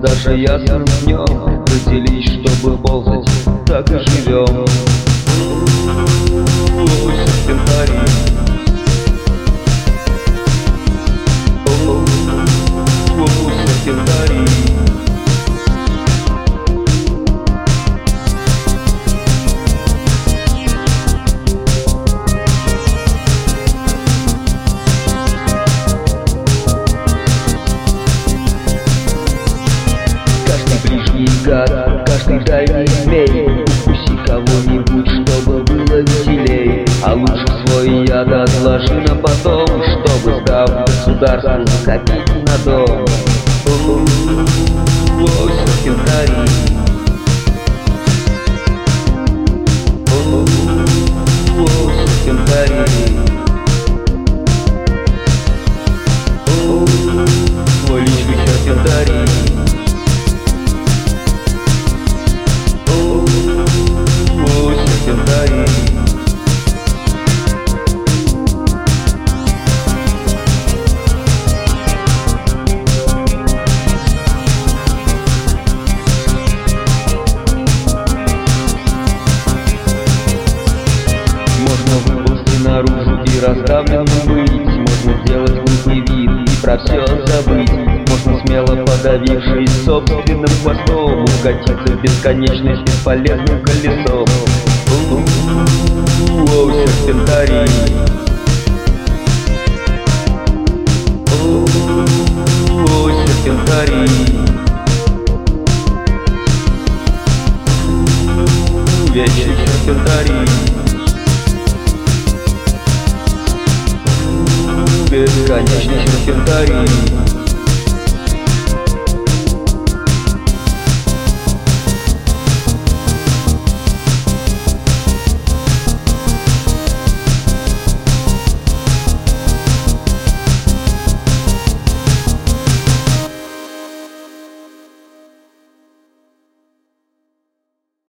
даже ясным днем родились, чтобы ползать, так и живем. Серпентарий, серпентарий. Ближний гад, каждый дальний змей, укуси кого-нибудь, чтобы было веселей. А лучше свой яд отложи на потом, чтобы, сдав государству, накопить на дом. Серпентарий, серпентарий. Мой личный серпентарий. Можно выползти наружу и раздавленным быть, можно сделать глупый вид и про все забыть. Можно смело подавившись собственным хвостом укатиться в бесконечность бесполезным колесом. Серпентарий, серпентарий. Вечный серпентарий, бесконечный серпентарий.